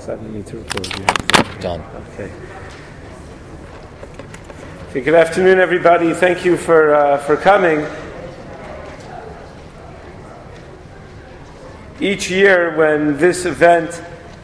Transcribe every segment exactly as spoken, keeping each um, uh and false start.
So I don't need to record you. Done. Okay. Okay. Good afternoon, everybody. Thank you for uh, for coming. Each year, when this event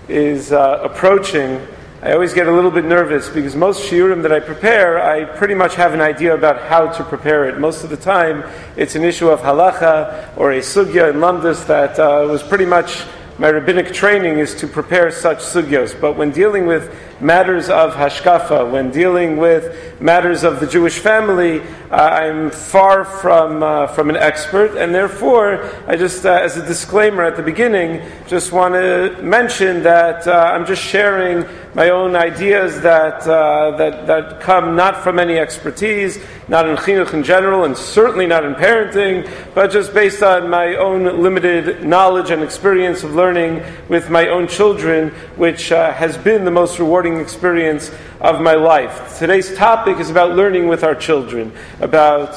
is uh, approaching, I always get a little bit nervous because most shiurim that I prepare, I pretty much have an idea about how to prepare it. Most of the time, it's an issue of halacha or a sugya in lamdus that uh, was pretty much my rabbinic training is to prepare such sugyos. But when dealing with matters of hashkafa, when dealing with matters of the Jewish family, uh, I'm far from uh, from an expert, and therefore, I just, uh, as a disclaimer at the beginning, just want to mention that uh, I'm just sharing my own ideas that uh, that that come not from any expertise, not in chinuch in general, and certainly not in parenting, but just based on my own limited knowledge and experience of learning with my own children, which uh, has been the most rewarding experience of my life. Today's topic is about learning with our children, about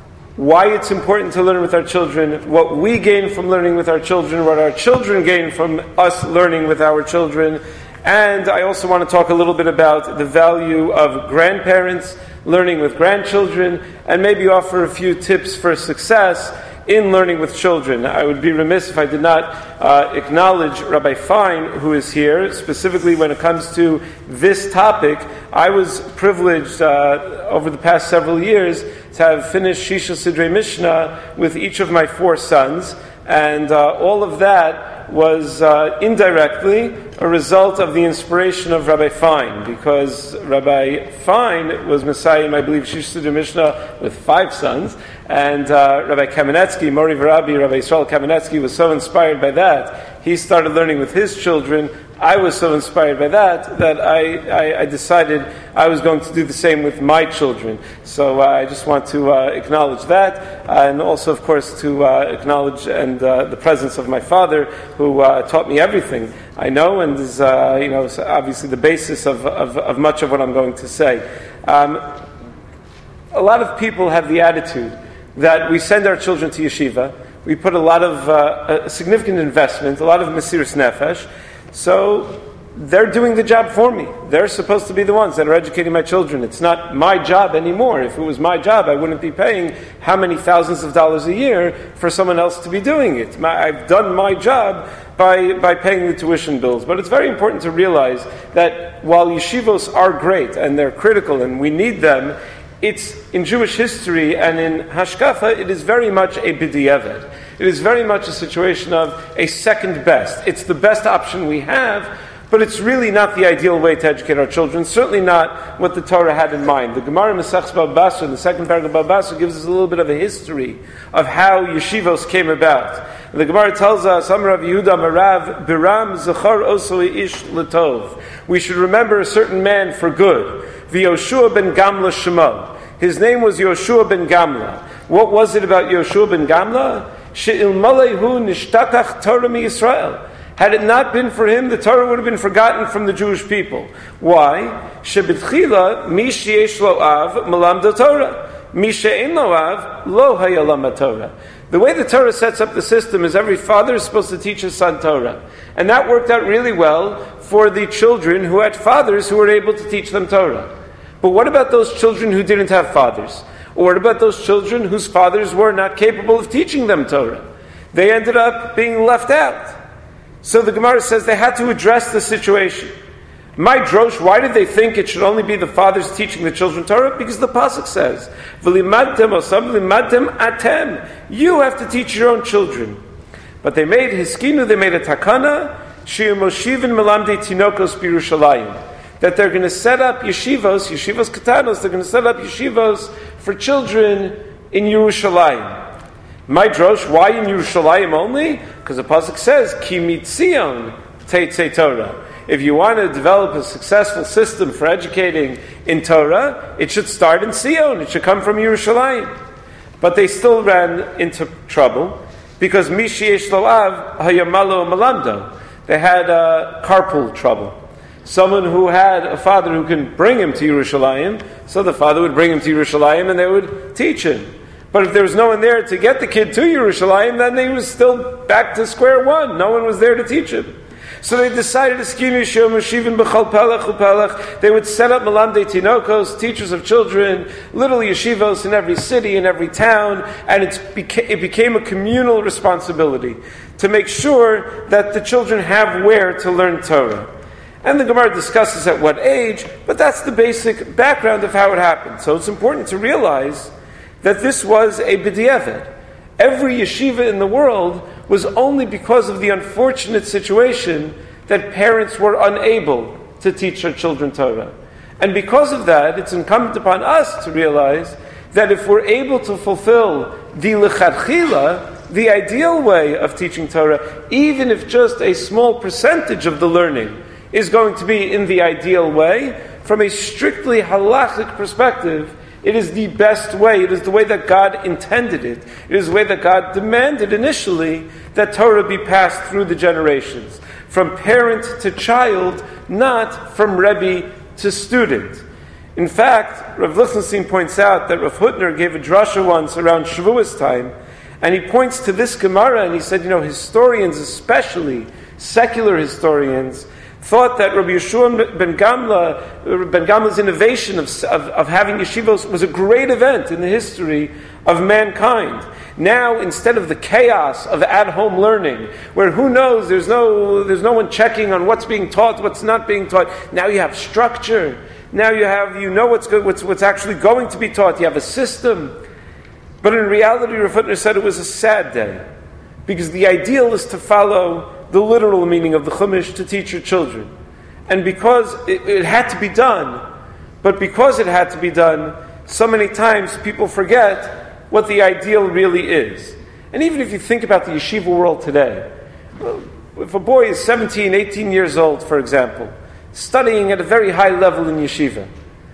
why it's important to learn with our children, what we gain from learning with our children, what our children gain from us learning with our children. And I also want to talk a little bit about the value of grandparents learning with grandchildren, and maybe offer a few tips for success in learning with children. I would be remiss if I did not uh, acknowledge Rabbi Fine, who is here, specifically when it comes to this topic. I was privileged uh, over the past several years to have finished Shisha Sidrei Mishnah with each of my four sons, and uh, all of that was uh, indirectly a result of the inspiration of Rabbi Fine, because Rabbi Fine was Messiah, I believe, Shisha Sidrei Mishnah with five sons, and uh, Rabbi Kamenetsky, Mori Varabi, Rabbi Yisrael Kamenetsky was so inspired by that. He started learning with his children. I was so inspired by that that I, I, I decided I was going to do the same with my children. So uh, I just want to uh, acknowledge that, uh, and also, of course, to uh, acknowledge and uh, the presence of my father, who uh, taught me everything I know, and is uh, you know obviously the basis of, of, of much of what I'm going to say. Um, a lot of people have the attitude that we send our children to yeshiva, we put a lot of uh, a significant investment, a lot of mesiras nefesh, so they're doing the job for me. They're supposed to be the ones that are educating my children. It's not my job anymore. If it was my job, I wouldn't be paying how many thousands of dollars a year for someone else to be doing it. My, I've done my job by, by paying the tuition bills. But it's very important to realize that while yeshivos are great and they're critical and we need them, it's in Jewish history and in hashkafa, it is very much a b'diavad. It is very much a situation of a second best. It's the best option we have, but it's really not the ideal way to educate our children. Certainly not what the Torah had in mind. The Gemara Masechus Baba Basra, in the second paragraph of Baba Basra, gives us a little bit of a history of how yeshivos came about. The Gemara tells us, Amar Rav Yehuda Marav Biram Zachar Oso Ish Latov. We should remember a certain man for good. V'Yoshua ben Gamla Shemo. His name was Yoshua ben Gamla. What was it about Yoshua ben Gamla? She'ilmalehu nishtatach Torah mi Yisrael. Had it not been for him, the Torah would have been forgotten from the Jewish people. Why? Shebitchila mi sheyesh lo av malamda Torah. Mi she'en lo av lo hayalam Torah. The way the Torah sets up the system is every father is supposed to teach his son Torah. And that worked out really well for the children who had fathers who were able to teach them Torah. But what about those children who didn't have fathers? Or what about those children whose fathers were not capable of teaching them Torah? They ended up being left out. So the Gemara says they had to address the situation. My drosh, why did they think it should only be the fathers teaching the children Torah? Because the pasuk says, "V'limadtem osam v'limadtem atem." You have to teach your own children. But they made hiskinu, they made a takana, she'imoshivin melamdi tinokos b'Yerushalayim, that they're going to set up yeshivos, yeshivos katanos, they're going to set up yeshivos for children in Yerushalayim. My drosh, why in Yerushalayim only? Because the pasuk says, Ki mitzion teitzei Torah. If you want to develop a successful system for educating in Torah, it should start in Sion. It should come from Yerushalayim. But they still ran into trouble because mi sheyesh lo av hayamalo malamdo. They had uh, carpool trouble. Someone who had a father who can bring him to Yerushalayim, so the father would bring him to Yerushalayim and they would teach him. But if there was no one there to get the kid to Yerushalayim, then he was still back to square one. No one was there to teach him. So they decided to scheme Yeshua Meshivin B'chol Pelech U'Pelech. They would set up Melamdei Tinokos, teachers of children, little yeshivos in every city, in every town, and it's beca- it became a communal responsibility to make sure that the children have where to learn Torah. And the Gemara discusses at what age, but that's the basic background of how it happened. So it's important to realize that this was a b'diavad. Every yeshiva in the world was only because of the unfortunate situation that parents were unable to teach their children Torah. And because of that, it's incumbent upon us to realize that if we're able to fulfill the lechatchila, the ideal way of teaching Torah, even if just a small percentage of the learning is going to be in the ideal way, from a strictly halachic perspective, it is the best way. It is the way that God intended it. It is the way that God demanded initially that Torah be passed through the generations. From parent to child, not from Rebbe to student. In fact, Rav Lichtenstein points out that Rav Hutner gave a drasha once around Shavuos time, and he points to this Gemara, and he said, you know, historians, especially secular historians, thought that Rabbi Yeshua ben Gamla, ben Gamla's innovation of, of, of having yeshivos was a great event in the history of mankind. Now, instead of the chaos of at-home learning, where who knows, there's no, there's no one checking on what's being taught, what's not being taught, now you have structure. Now you have, you know what's, good, what's, what's actually going to be taught. You have a system. But in reality, Rav Hutner said it was a sad day, because the ideal is to follow the literal meaning of the Chumash, to teach your children. And because it, it had to be done, but because it had to be done, so many times people forget what the ideal really is. And even if you think about the yeshiva world today, if a boy is seventeen, eighteen years old, for example, studying at a very high level in yeshiva,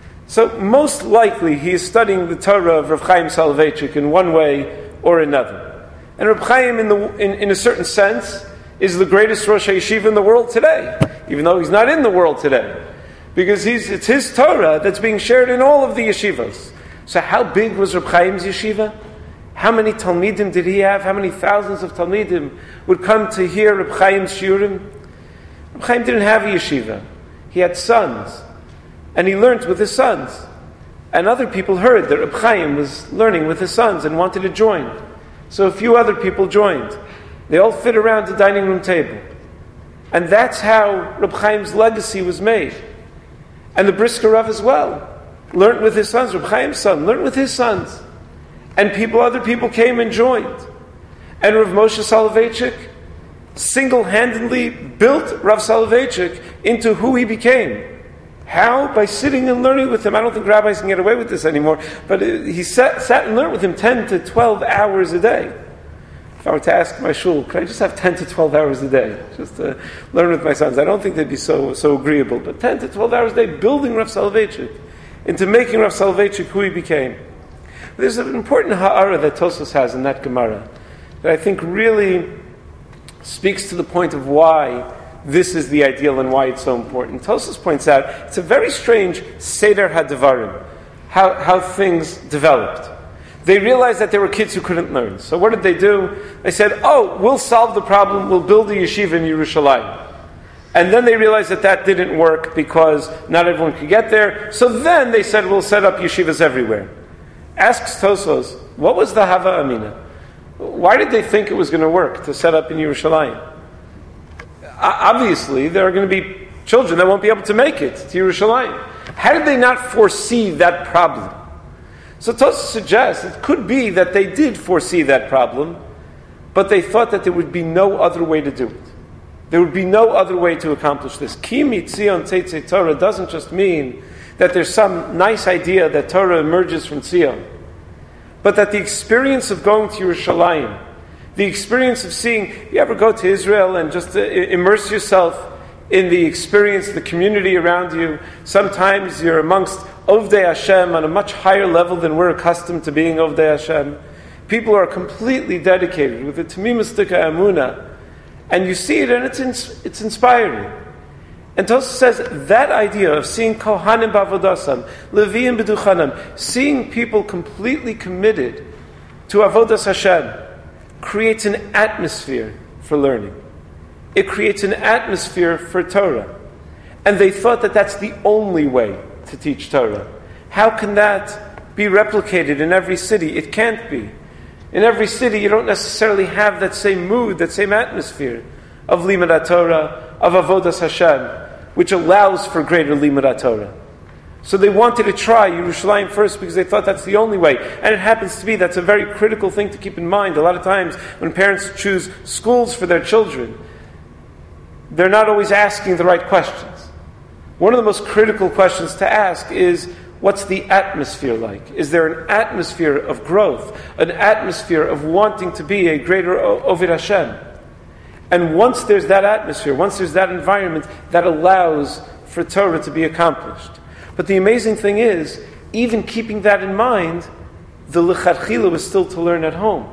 so most likely he is studying the Torah of Rav Chaim Soloveitchik in one way or another. And Rav Chaim, in, the, in, in a certain sense, is the greatest Rosh Yeshiva in the world today, even though he's not in the world today. Because he's, it's his Torah that's being shared in all of the yeshivas. So how big was Reb Chaim's yeshiva? How many Talmidim did he have? How many thousands of Talmidim would come to hear Reb Chaim's shiurim? Reb Chaim didn't have a yeshiva. He had sons. And he learned with his sons. And other people heard that Reb Chaim was learning with his sons and wanted to join. So a few other people joined. They all fit around the dining room table. And that's how Reb Chaim's legacy was made. And the Brisker Rav as well learned with his sons. Reb Chaim's son learned with his sons. And people, other people came and joined. And Rav Moshe Soloveitchik single-handedly built Rav Soloveitchik into who he became. How? By sitting and learning with him. I don't think rabbis can get away with this anymore, but he sat, sat and learned with him ten to twelve hours a day. If I were to ask my shul, could I just have ten to twelve hours a day? Just to learn with my sons. I don't think they'd be so so agreeable, but ten to twelve hours a day building Rav Soloveitchik into making Rav Soloveitchik who he became. There's an important ha'ara that Tosfos has in that Gemara that I think really speaks to the point of why this is the ideal and why it's so important. Tosfos points out it's a very strange Seder HaDevarim, how, how things developed. They realized that there were kids who couldn't learn. So what did they do? They said, oh, we'll solve the problem, we'll build a yeshiva in Yerushalayim. And then they realized that that didn't work because not everyone could get there. So then they said, we'll set up yeshivas everywhere. Asks Tosfos, what was the Hava Amina? Why did they think it was going to work to set up in Yerushalayim? Obviously, there are going to be children that won't be able to make it to Yerushalayim. How did they not foresee that problem? So Tosfos suggests it could be that they did foresee that problem, but they thought that there would be no other way to do it. There would be no other way to accomplish this. Ki mitzion teitzei Torah doesn't just mean that there's some nice idea that Torah emerges from Tzion, but that the experience of going to Yerushalayim, the experience of seeing, you ever go to Israel and just uh, immerse yourself in the experience, the community around you. Sometimes you're amongst Ovdei Hashem on a much higher level than we're accustomed to being Ovdei Hashem. People are completely dedicated with the Tamimus Dika Emunah, and you see it and it's ins- it's inspiring. And Tosfos says that idea of seeing Kohanim b'avodasam, Leviim b'duchanam, seeing people completely committed to Avodas Hashem, creates an atmosphere for learning. it creates an atmosphere for Torah. And they thought that that's the only way to teach Torah. How can that be replicated in every city? It can't be. In every city, you don't necessarily have that same mood, that same atmosphere of Limud Torah, of Avodas Hashem, which allows for greater Limud Torah. So they wanted to try Yerushalayim first because they thought that's the only way. And it happens to be that's a very critical thing to keep in mind. A lot of times when parents choose schools for their children, they're not always asking the right questions. One of the most critical questions to ask is, what's the atmosphere like? Is there an atmosphere of growth? An atmosphere of wanting to be a greater Oved Hashem? And once there's that atmosphere, once there's that environment, that allows for Torah to be accomplished. But the amazing thing is, even keeping that in mind, the lechatchila was still to learn at home.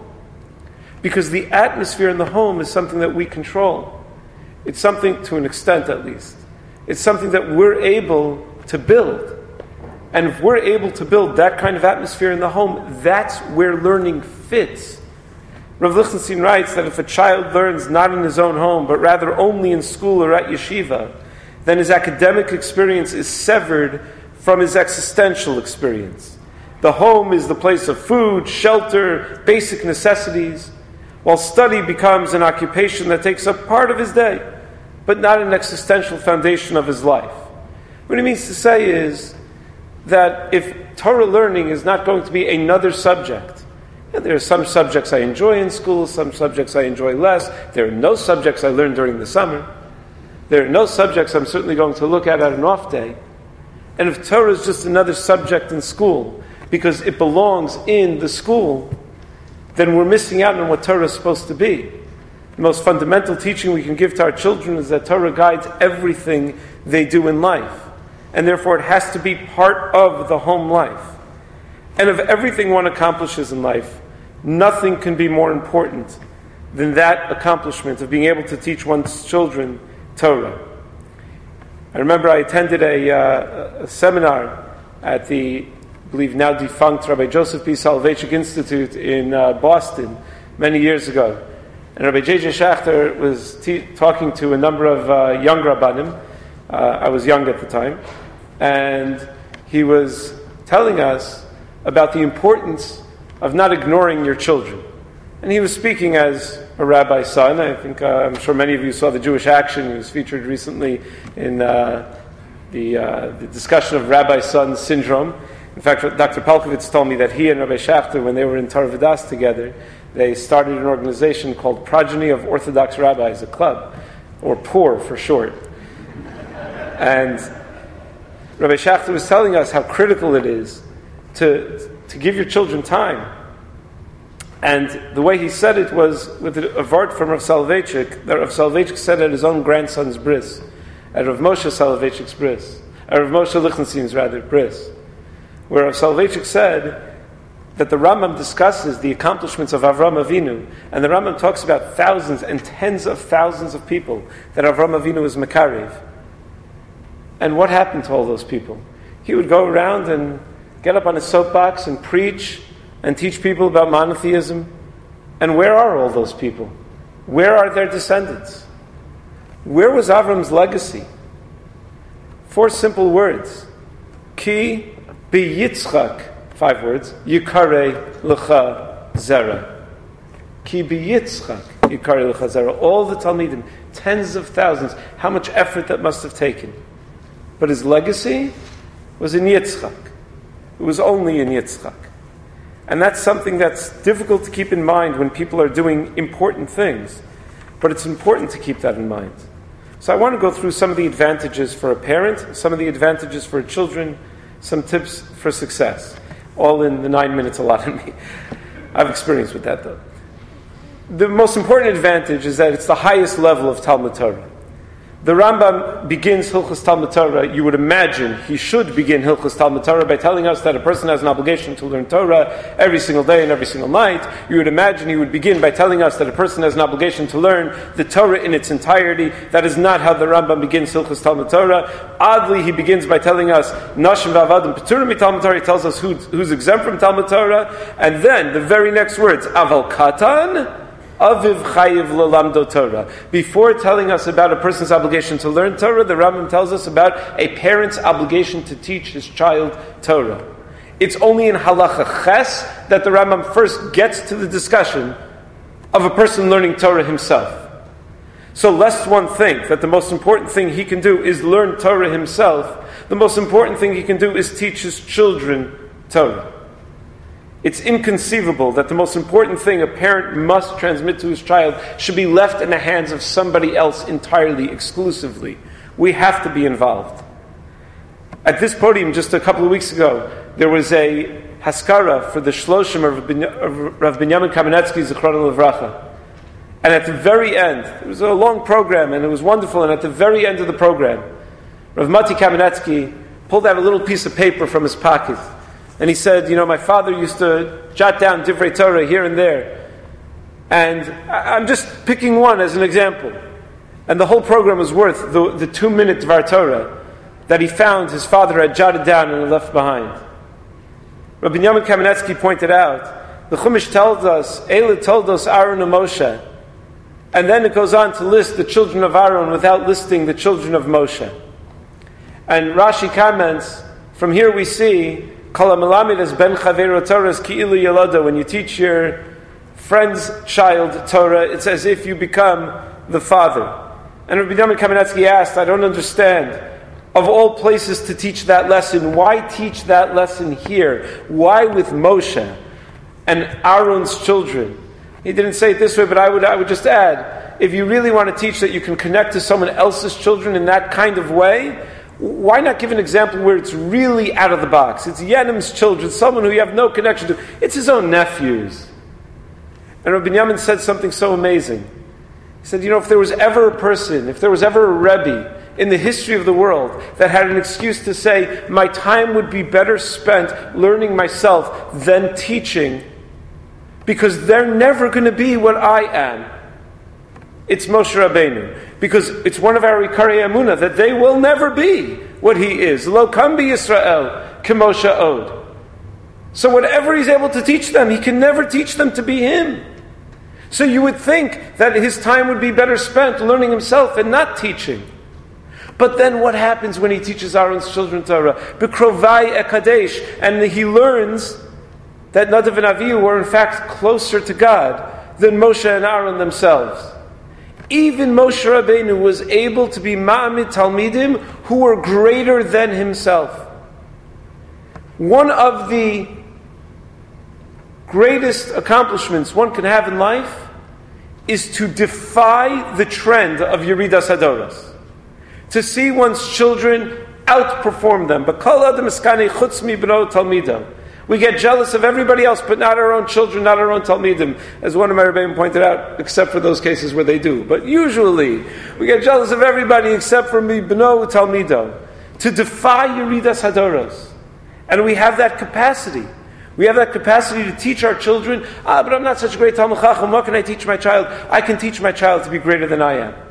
Because the atmosphere in the home is something that we control. It's something, to an extent at least, it's something that we're able to build. And if we're able to build that kind of atmosphere in the home, that's where learning fits. Rav Lichtenstein writes that if a child learns not in his own home, but rather only in school or at yeshiva, then his academic experience is severed from his existential experience. The home is the place of food, shelter, basic necessities, while study becomes an occupation that takes up part of his day, but not an existential foundation of his life. What he means to say is that if Torah learning is not going to be another subject, and there are some subjects I enjoy in school, some subjects I enjoy less, there are no subjects I learn during the summer, there are no subjects I'm certainly going to look at at an off day. And if Torah is just another subject in school, because it belongs in the school, then we're missing out on what Torah is supposed to be. The most fundamental teaching we can give to our children is that Torah guides everything they do in life. And therefore it has to be part of the home life. And of everything one accomplishes in life, nothing can be more important than that accomplishment of being able to teach one's children Torah. I remember I attended a, uh, a seminar at the, I believe now defunct Rabbi Joseph P. Soloveitchik Institute in uh, Boston many years ago. And Rabbi J J Schachter was te- talking to a number of uh, young Rabbanim. Uh, I was young at the time. And he was telling us about the importance of not ignoring your children. And he was speaking as a rabbi's son. I think, uh, I'm sure many of you saw the Jewish Action. He was featured recently in uh, the, uh, the discussion of rabbi son syndrome. In fact, Doctor Pelkovitz told me that he and Rabbi Schachter, when they were in Torah Vodaas together, they started an organization called Progeny of Orthodox Rabbis, a club, or P O R for short. And Rabbi Schachter was telling us how critical it is to, to give your children time. And the way he said it was with a vart from Rav Soloveitchik, that Rav Soloveitchik said at his own grandson's bris, at Rav Moshe Soloveitchik's bris, at Rav Moshe Lichtenstein's rather bris, where Rav Soloveitchik said that the Rambam discusses the accomplishments of Avram Avinu, and the Rambam talks about thousands and tens of thousands of people that Avram Avinu was Makarev. And what happened to all those people? He would go around and get up on a soapbox and preach and teach people about monotheism. And where are all those people? Where are their descendants? Where was Avram's legacy? Four simple words. Ki biyitzchak, five words, yikare lecha zera. Ki biyitzchak, yikare lecha zera. All the Talmidim, tens of thousands, how much effort that must have taken. But his legacy was in Yitzchak. It was only in Yitzchak. And that's something that's difficult to keep in mind when people are doing important things. But it's important to keep that in mind. So I want to go through some of the advantages for a parent, some of the advantages for children, some tips for success. All in the nine minutes allotted me. I have experience with that though. The most important advantage is that it's the highest level of Talmud Torah. The Rambam begins Hilchos Talmud Torah. You would imagine he should begin Hilchos Talmud Torah by telling us that a person has an obligation to learn Torah every single day and every single night. You would imagine he would begin by telling us that a person has an obligation to learn the Torah in its entirety. That is not how the Rambam begins Hilchos Talmud Torah. Oddly, he begins by telling us Nashim v'avadim peturim Talmud Torah. He tells us who, who's exempt from Talmud Torah, and then the very next words Aval Katan Aviv chayiv lalamdo Torah. Before telling us about a person's obligation to learn Torah, the Rambam tells us about a parent's obligation to teach his child Torah. It's only in halacha ches that the Rambam first gets to the discussion of a person learning Torah himself. So lest one think that the most important thing he can do is learn Torah himself, the most important thing he can do is teach his children Torah. It's inconceivable that the most important thing a parent must transmit to his child should be left in the hands of somebody else entirely, exclusively. We have to be involved. At this podium just a couple of weeks ago, there was a haskara for the shloshim of Rav Binyamin Kamenetsky, Zichrono Livracha. And at the very end, it was a long program and it was wonderful, and at the very end of the program, Rav Mati Kamenetsky pulled out a little piece of paper from his pocket. And he said, you know, my father used to jot down Divrei Torah here and there. And I'm just picking one as an example. And the whole program was worth the, the two-minute Dvar Torah that he found his father had jotted down and left behind. Rabbi Binyamin Kamenetsky pointed out, the Chumash tells us, Eila toldos Aaron and Moshe. And then it goes on to list the children of Aaron without listing the children of Moshe. And Rashi comments, from here we see, when you teach your friend's child Torah, it's as if you become the father. And Rabbi Binyamin Kamenetsky asked, I don't understand, of all places to teach that lesson, why teach that lesson here? Why with Moshe and Aaron's children? He didn't say it this way, but I would I would just add, if you really want to teach that you can connect to someone else's children in that kind of way, why not give an example where it's really out of the box? It's Yenim's children, someone who you have no connection to. It's his own nephews. And Rabbi Binyamin said something so amazing. He said, you know, if there was ever a person, if there was ever a Rebbe in the history of the world that had an excuse to say, my time would be better spent learning myself than teaching, because they're never going to be what I am, it's Moshe Rabbeinu. Because it's one of our Ikarei Emunah that they will never be what he is. Lo kam bi Yisrael k'Moshe od. So whatever he's able to teach them, he can never teach them to be him. So you would think that his time would be better spent learning himself and not teaching. But then what happens when he teaches Aaron's children Torah? B'krovai ekadesh. And he learns that Nadav and Avihu were in fact closer to God than Moshe and Aaron themselves. Even Moshe Rabbeinu was able to be ma'amid talmidim who were greater than himself. One of the greatest accomplishments one can have in life is to defy the trend of Yeridas Hadoros. To see one's children outperform them. B'kol adam eskane chutz mi b'no talmido. We get jealous of everybody else, but not our own children, not our own talmidim, as one of my rebbeim pointed out, except for those cases where they do. But usually, we get jealous of everybody except for mi b'no talmido. To defy Yeridas Hadoros. And we have that capacity. We have that capacity to teach our children, ah, but I'm not such a great Talmid Chacham, what can I teach my child? I can teach my child to be greater than I am.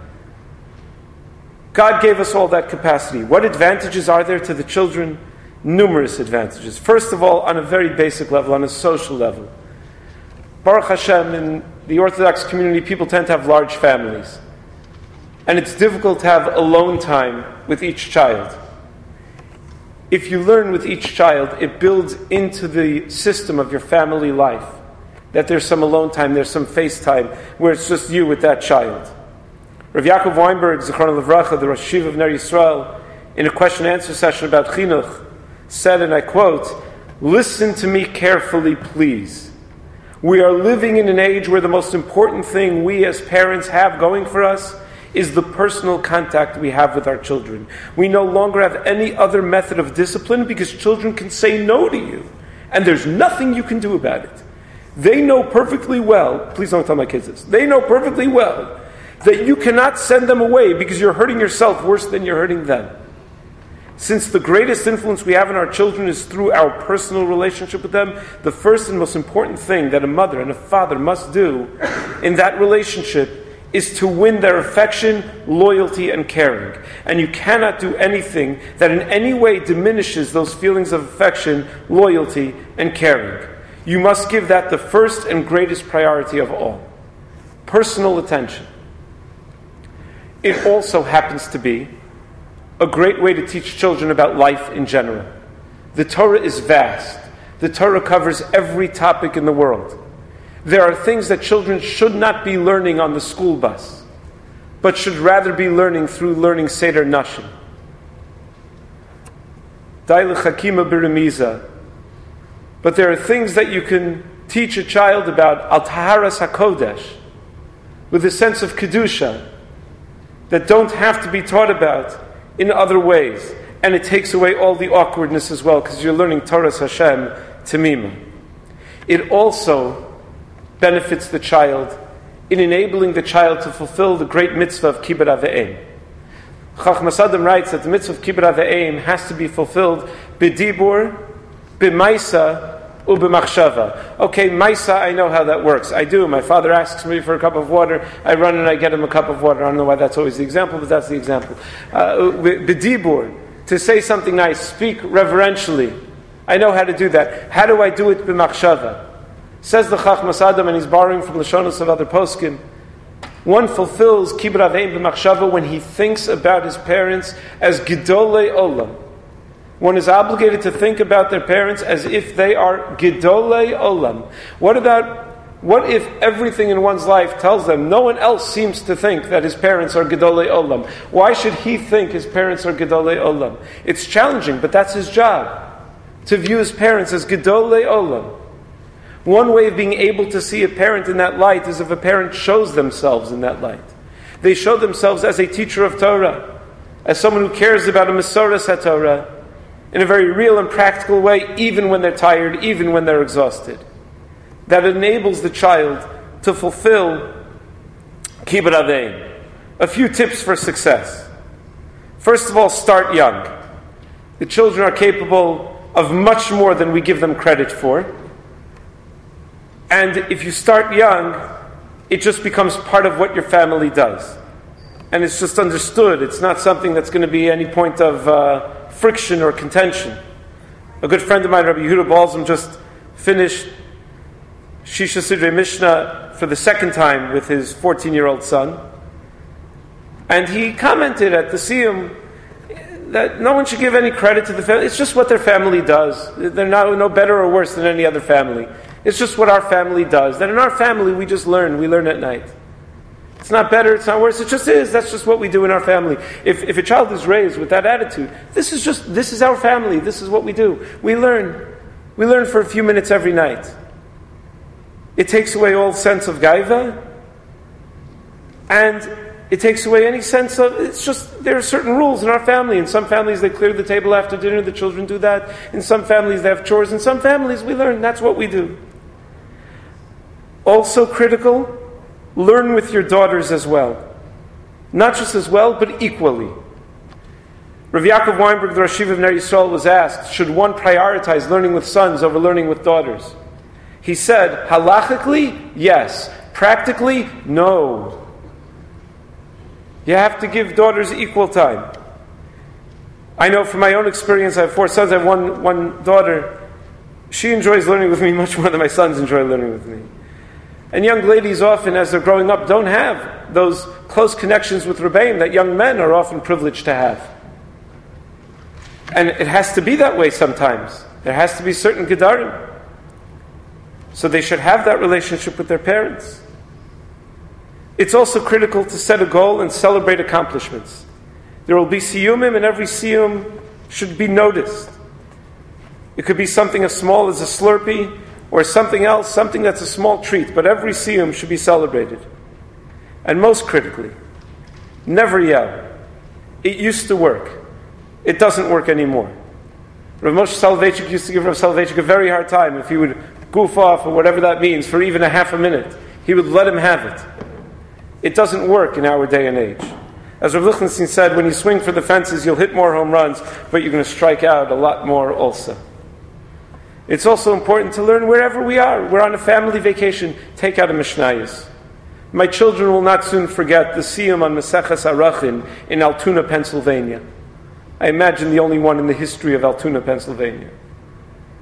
God gave us all that capacity. What advantages are there to the children? Numerous advantages. First of all, on a very basic level, on a social level. Baruch Hashem, in the Orthodox community, people tend to have large families. And it's difficult to have alone time with each child. If you learn with each child, it builds into the system of your family life that there's some alone time, there's some face time, where it's just you with that child. Rav Yaakov Weinberg, Zichrono Livracha, the Rosh Yeshiva of Ner Yisrael, in a question-and-answer session about chinuch, said, and I quote, listen to me carefully, please. We are living in an age where the most important thing we as parents have going for us is the personal contact we have with our children. We no longer have any other method of discipline because children can say no to you, and there's nothing you can do about it. They know perfectly well, please don't tell my kids this, they know perfectly well that you cannot send them away because you're hurting yourself worse than you're hurting them. Since the greatest influence we have on our children is through our personal relationship with them, the first and most important thing that a mother and a father must do in that relationship is to win their affection, loyalty, and caring. And you cannot do anything that in any way diminishes those feelings of affection, loyalty, and caring. You must give that the first and greatest priority of all. personal attention. It also happens to be a great way to teach children about life in general. The Torah is vast. The Torah covers every topic in the world. There are things that children should not be learning on the school bus, but should rather be learning through learning Seder Nashim. Dai l'chakima b'remiza. But there are things that you can teach a child about al taharas hakodesh, with a sense of kedusha, that don't have to be taught about in other ways. And it takes away all the awkwardness as well, because you're learning Torah's Hashem Tamima. It also benefits the child in enabling the child to fulfill the great mitzvah of Kibbud Av V'Eim. Chachmas Adam writes that the mitzvah of Kibbud Av V'Eim has to be fulfilled b'dibur, b'maisa, ub'machshava. Okay, maisa, I know how that works. I do. My father asks me for a cup of water. I run and I get him a cup of water. I don't know why that's always the example, but that's the example. Uh, b'dibur, to say something nice, speak reverentially. I know how to do that. How do I do it b'machshava? Says the Chachmas Adam, and he's borrowing from Lashonos of other poskim. One fulfills Kibbud Av V'Eim b'machshava when he thinks about his parents as Gedolei Olam. One is obligated to think about their parents as if they are Gedolei Olam. What about, what if everything in one's life tells them no one else seems to think that his parents are Gedolei Olam? Why should he think his parents are Gedolei Olam? It's challenging, but that's his job, to view his parents as Gedolei Olam. One way of being able to see a parent in that light is if a parent shows themselves in that light. They show themselves as a teacher of Torah, as someone who cares about a Mesoras HaTorah, in a very real and practical way, even when they're tired, even when they're exhausted. That enables the child to fulfill Kibbud Av V'Eim. A few tips for success. First of all, start young. The children are capable of much more than we give them credit for. And if you start young, it just becomes part of what your family does. And it's just understood. It's not something that's going to be any point of uh, friction or contention. A good friend of mine, Rabbi Yehuda Balzam, just finished Shisha Sidrei Mishnah for the second time with his fourteen-year-old son. And he commented at the Siyum that no one should give any credit to the family. It's just what their family does. They're not, no better or worse than any other family. It's just what our family does. That in our family we just learn. We learn at night. It's not better, it's not worse, it just is. That's just what we do in our family. If if a child is raised with that attitude, this is just, this is our family, this is what we do. We learn. We learn for a few minutes every night. It takes away all sense of gaiva, and it takes away any sense of, it's just, there are certain rules in our family. In some families they clear the table after dinner, the children do that. In some families they have chores. In some families we learn, that's what we do. Also critical, learn with your daughters as well. Not just as well, but equally. Rav Yaakov Weinberg, the Rosh Yeshiva of Ner Yisrael, was asked, should one prioritize learning with sons over learning with daughters? He said, halachically, yes. Practically, no. You have to give daughters equal time. I know from my own experience, I have four sons, I have one, one daughter. She enjoys learning with me much more than my sons enjoy learning with me. And young ladies often, as they're growing up, don't have those close connections with Rebbeim that young men are often privileged to have. And it has to be that way sometimes. There has to be certain gedarim. So they should have that relationship with their parents. It's also critical to set a goal and celebrate accomplishments. There will be siyumim, and every siyum should be noticed. It could be something as small as a Slurpee, or something else, something that's a small treat, but every siyum should be celebrated. And most critically, never yell. It used to work. It doesn't work anymore. Rav Moshe Soloveitchik used to give Rav Soloveitchik a very hard time if he would goof off, or whatever that means, for even a half a minute. He would let him have it. It doesn't work in our day and age. As Rav Lichtenstein said, when you swing for the fences, you'll hit more home runs, but you're going to strike out a lot more also. It's also important to learn wherever we are. We're on a family vacation. Take out a Mishnayos. My children will not soon forget the Siyum on Maseches Arachin in Altoona, Pennsylvania. I imagine the only one in the history of Altoona, Pennsylvania.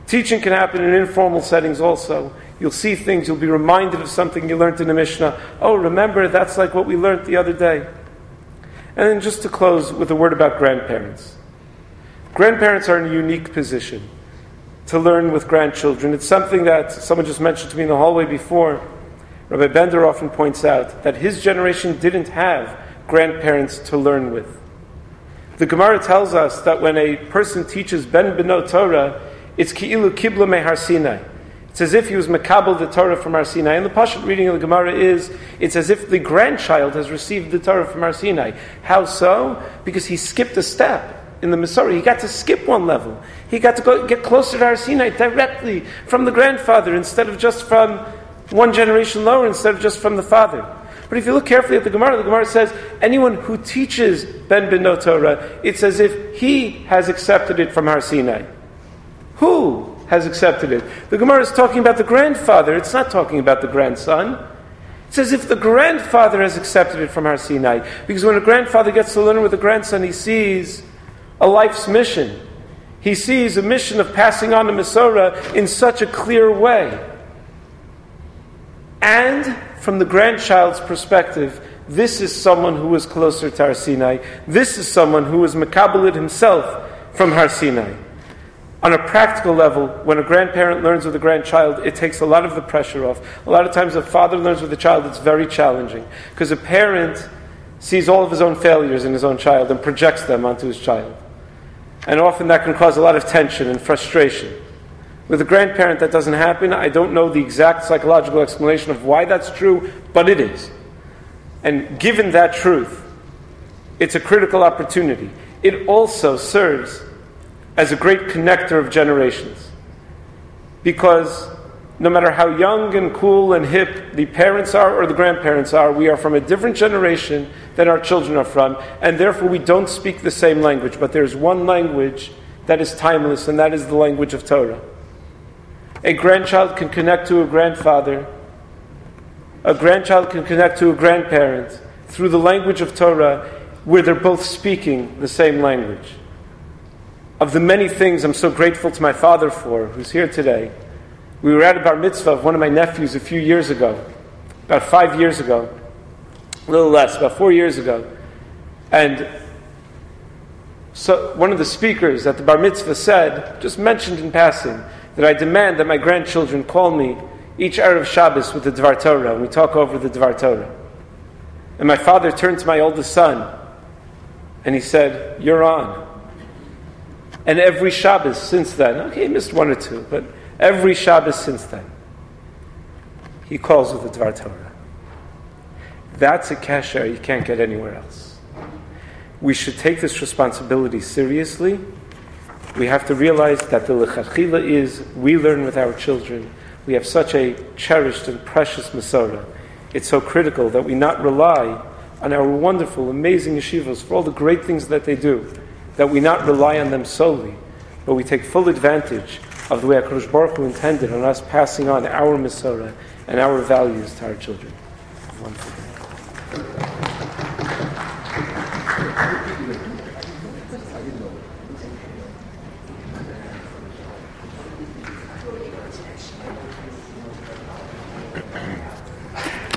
Teaching can happen in informal settings also. You'll see things, you'll be reminded of something you learned in the Mishnah. Oh, remember, that's like what we learned the other day. And then just to close with a word about grandparents. Grandparents are in a unique position to learn with grandchildren. It's something that someone just mentioned to me in the hallway before. Rabbi Bender often points out that his generation didn't have grandparents to learn with. The Gemara tells us that when a person teaches Ben Beno Torah, it's ki'ilu kibla me Har Sinai. It's as if he was mekabel the Torah from Har Sinai. And the Pashut reading of the Gemara is, it's as if the grandchild has received the Torah from Har Sinai. How so? Because he skipped a step in the Masorah. He got to skip one level. He got to go get closer to Har Sinai directly from the grandfather instead of just from one generation lower, instead of just from the father. But if you look carefully at the Gemara, the Gemara says, anyone who teaches Ben Beno Torah, it's as if he has accepted it from Har Sinai. Who has accepted it? The Gemara is talking about the grandfather. It's not talking about the grandson. It's as if the grandfather has accepted it from Har Sinai. Because when a grandfather gets to learn with a grandson, he sees a life's mission. He sees a mission of passing on the Masorah in such a clear way. And from the grandchild's perspective, this is someone who is closer to Har Sinai. This is someone who is mekabel himself from Har Sinai. On a practical level, when a grandparent learns with a grandchild, it takes a lot of the pressure off. A lot of times a father learns with a child, it's very challenging. Because a parent sees all of his own failures in his own child and projects them onto his child. And often that can cause a lot of tension and frustration. With a grandparent, that doesn't happen. I don't know the exact psychological explanation of why that's true, but it is. And given that truth, it's a critical opportunity. It also serves as a great connector of generations. Because no matter how young and cool and hip the parents are or the grandparents are, we are from a different generation than our children are from, and therefore we don't speak the same language. But there's one language that is timeless, and that is the language of Torah. A grandchild can connect to a grandfather. A grandchild can connect to a grandparent through the language of Torah, where they're both speaking the same language. Of the many things I'm so grateful to my father for, who's here today, we were at a bar mitzvah of one of my nephews a few years ago, about five years ago, a little less, about four years ago. And so one of the speakers at the bar mitzvah said, just mentioned in passing, that I demand that my grandchildren call me each Erev Shabbos with the Dvar Torah, and we talk over the Dvar Torah. And my father turned to my oldest son, and he said, "You're on." And every Shabbos since then, okay, he missed one or two, but every Shabbos since then, he calls with the Dvar Torah. That's a kasher you can't get anywhere else. We should take this responsibility seriously. We have to realize that the lechatchila is, we learn with our children. We have such a cherished and precious Masorah. It's so critical that we not rely on our wonderful, amazing yeshivos for all the great things that they do, that we not rely on them solely, but we take full advantage of the way HaKadosh Baruch Hu intended on us passing on our Masorah and our values to our children. Wonderful.